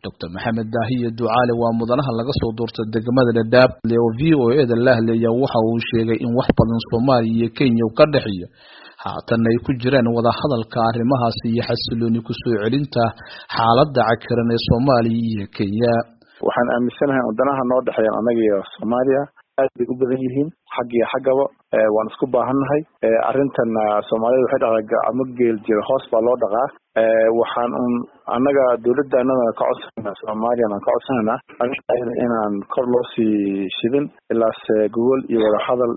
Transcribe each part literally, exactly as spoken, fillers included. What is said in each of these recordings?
Doctor Maxamed Daahiye Ducaale waa mudanaha laga soo doortay degmada Dadaab oo V O A da la hadlayay waxa uu sheegay in wax badan Soomaaliya iyo Kenya ka dhaxeeyo haatan ay ku jiraan wada hadalka arrimahaas iyo xasilooni ku soo celinta xaaladda cakiran ee Soomaaliya iyo Kenya. waxaan aaminsanahay wadanaha noo dhaxeeya anaga iyo Soomaaliya aad bay u badan yihiin xag iyo xagaba waan isku baahannahay arintan Soomaaliya waxay dhaqaa ama geel jira hoos baa loo dhaqaa waxaan anaga dawladdaanada ka codsanaa Soomaaliya aan ka codsanaa inaan kor loo sii shidin ilaa Google iyo wada hadal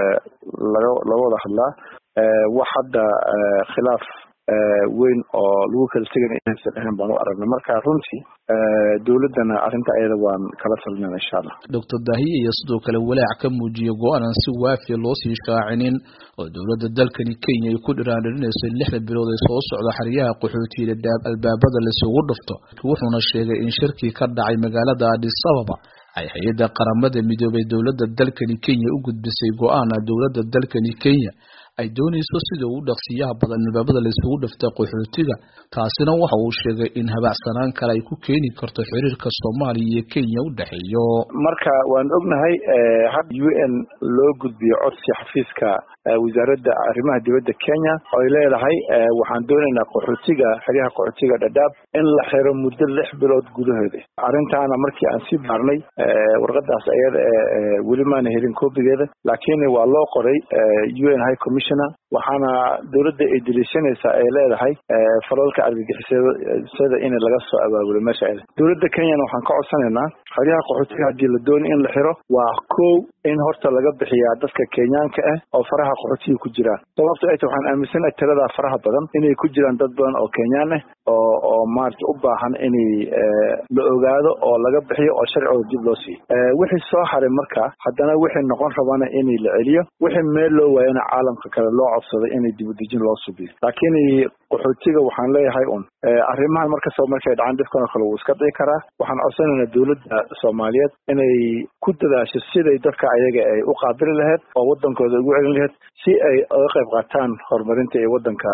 laga laga wada hadlaa wax hadda khilaaf weyn oo lagu kala tagay inaysan ahayn baan u aragnay marka runtii dawladana arinta ayada waan kala talnaa insha Allah. Doctor Daahiye iyo sidoo kale walaac ka muujiyo go'aan si waafi loo sii shaacinin oo dawladda dalkani Kenya ay ku dhiraandhinayso lixda bilood ee soo socda xariyaha qaxootiga Dadaab albaabada la soo dhufto wuxuuna sheegay in shirki ka dhacay magaalada Addis Ababa ay hay'adda qaramada midoobay dawladda dalkani Kenya u gudbisay go'aan dawladda dalkani Kenya ay doonayso sida uu dhaqsiyaha badan albaabada la isugu dhaftay qaxootiga taasina waxa uu sheegay in habacsanaan kale ay ku keeni karto xiriirka Soomaaliya iyo Kenya u dhaxeeyo. marka waan ognahay had U N loo gudbiyo codsi xafiiska wasaaradda arrimaha dibadda Kenya oo ay leedahay waxaan doonaynaa qaxootiga xiriirka qaxootiga Dadaab in la xiro muddo lix bilood gudahood. arintaana markii aan si baarnay warqadaas ayada weli ma helin koobigeeda laakiin waa loo qoray U N High Commission waxaana dawladda ay dilishanaysaa ay leedahay falalka argagixisada in laga soo abaabulo meesha ay dawladda Kenya waxaan ka codsanaynaa xiriirka qaxootiga hadii la doonayo in la xiro waa koow in horta laga bixiyaa dadka Kenyaanka ah oo faraha qaxootiga ku jira sababtoo ah waxaan aaminsanahay tirada faraha badan inay ku jiraan dad badan oo Kenyaan ah oo oo maarta u baahan in la ogaado oo laga bixiyo oo sharciga dib loo siiyo wixii soo haray marka haddana wixii noqon rabana in la celiyo wixii meel loo waayana caalamka kale loo codsaday in dib u dejin loo subiyo laakiin qaxootiga waxaan leeyahay un arrimahan marka soo markay dhacaan dadkan kale uu iska dhici karaa waxaan codsanaynaa dawladda Soomaaliyeed inay ku dadaasho sidii dadka ayaga ay u qaabili lahayd oo wadankooda ugu celin lahayd si ay uga qayb qaataan horumarinta ee wadanka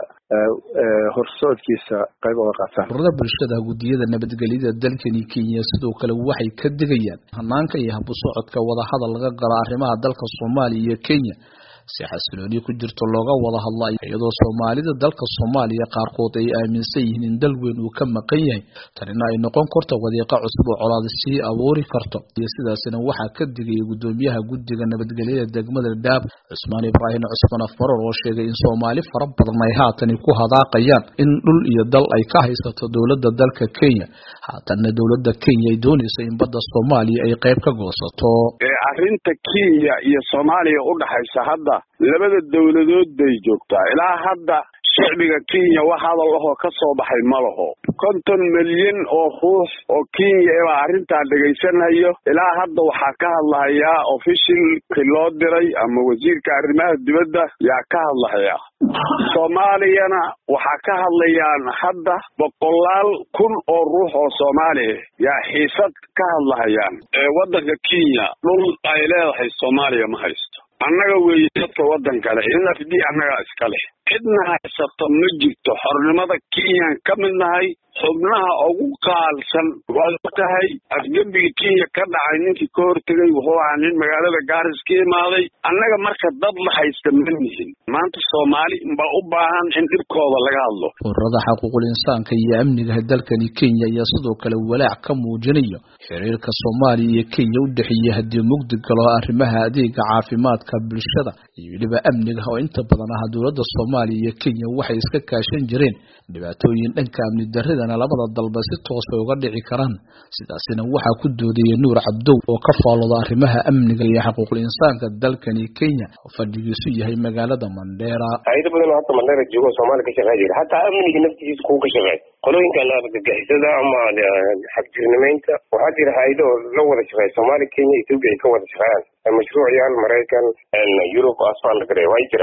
horsoodkiisa qayb uga qaataan. Ururada bulshada gudiyada nabadgelyada dalkani Kenya sidoo kale waxay ka digayaan hanaanka iyo hab u socodka wada hadal laga galo arrimaha dalka Soomaaliya iyo Kenya si xasilooni ku jirto looga wada hadlay iyadoo Soomaalida dalka Soomaaliya qaarkood ay aaminsan yihiin in dal weyn uu ka maqan yahay tanina ay noqon karto wadiiqa cusub oo colaad si abuuri karto iyo sidaasina waxa ka digay gudoomiyaha guddiga nabadgelyada degmada Dadaab Cusmaan Ibrahim Cusmaan Afmaroor oo sheegay in Soomaali fara badan ay haatan ku hadaaqayaan in dhul iyo dal ay ka haysato dawladda dalka Kenya haatan dawladda Kenya ay doonayso in badda Soomaaliya ay qayb ka goosato arrinta Kenya iyo Soomaaliya u dhaxaysa hadda labada dawladood bay joogtaa ilaa hadda shacbiga Kenya waxa hadallo ka soo baxay malaho konton milyan oo ruux oo Kenya ah arrinta dhageysanayo ilaa hadda waxa ka hadlaya official loo diray ama wasiirka arrimaha dibadda yaa ka hadlaya Soomaaliyana waxa ka hadlayaan hadda boqolaal kun oo ruux oo Soomaali yaa xiisad ka hadlayaan ee wadanka Kenya dhul ay leedahay Soomaaliya ma haysto annaga weeye dadka wadan kale in afdii annaga iska leh cidna haysato ma jirto xornimada Kenya ka mid nahay xubnaha ugu qaalsan waa tahay afgembiga Kenya ka dhacay ninkii ka hortagay wuxuu ahaa nin magaalada Garis ka imaaday annaga marka dad la haysta ma nihin maanta Soomaali ba u baahan in dhibkooda laga hadlo. Ururada xuquuqul insaanka iyo amniga dalkani Kenya ayaa sidoo kale walaac ka muujinaya xiriirka Soomaaliya iyo Kenya u dhaxeeya hadii mugdi galo arrimaha adeega caafimaadka bulshada iyo waliba amniga oo inta badan ah dawladda Soomaaliya iyo Kenya waxay iska kaashan jireen dhibaatooyin dhanka amni darrada labada dalba si toos ah uga dhici karaan sidaasina waxa ku doodayay Nuur Cabdow oo ka faalooda arrimaha amniga iyo xuquuqul insaanka dalkani Kenya oo fadhigiisu yahay magaalada Mandera. ayda badan oo Mandera joogo Soomaaliya ka shaqeeya hatta amniga naftiisa ku ka shaqeeya qolooyinka la argagixisada ama xabjirnimeynta waxa jira hay'ado la wada shaqeeya Soomaaliya Kenya Itoobiya ka wada shaqeeyaan mashruucyada Mareykan iyo Yurub asfaan la gareeyay way jiraan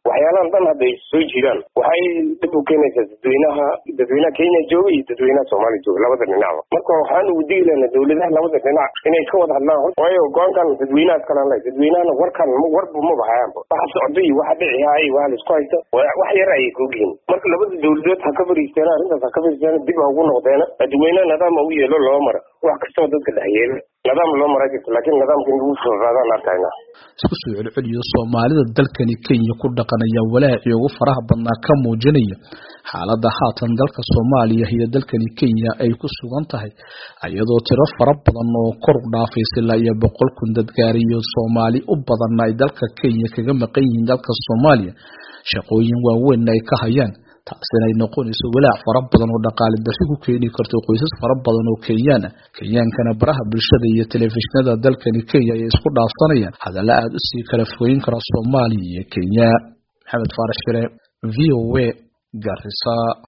waxyaalahan dhan hadday soo jiraan waxay dib u keenaysaa dadweynaha dadweynaha Kenya jooga iyo dadweynaha Soomaaliya jooga labada dhinacba marka waxaan ugu diilaynaa dawladaha labada dhinac inay ka wada hadlaan waayo go'aankan dadweynaha kala leh dadweynaha warkan warba ma bahayaan waxa socday waxa dhiciyay waxa la isku haysto wax yar ay ku geeyeen marka labada dawladood ha ka fariistaan arrintaas ha ka fariistaan dib ugu noqdeen dadweynaha nidaam u yeelo loo maro wax kasta dadka dhaxyeelo nidaam loo maro laakiin nidaamka inuu fududaadaan arkayna isku soo celceliyo Soomaalida dalkani Kenya ku dhaqanaya walaaci ugu faraha badnaa ka muujinaya xaaladda haatan dalka Soomaaliya iyo dalkani Kenya ay ku sugan tahay ayadoo tiro fara badan oo kor u dhaafaysa ilaa iyo boqol kun dad gaariyo Soomaali u badan ay dalka Kenya kaga maqan yihiin dalka Soomaaliya shaqooyin waaweyn ay ka hayaan taasina ay noqonayso walaac fara badan oo dhaqaale darsi ku keeni karto qoysas fara badan oo Kenyan ah Kenyankana baraha bulshada iyo telefishinada dalkani Kenya ay isku dhaafsanayaan hadalla aad u sii kala fogeyn kara Soomaaliya iyo Kenya Maxamed Faarax Shire V O A Garissa.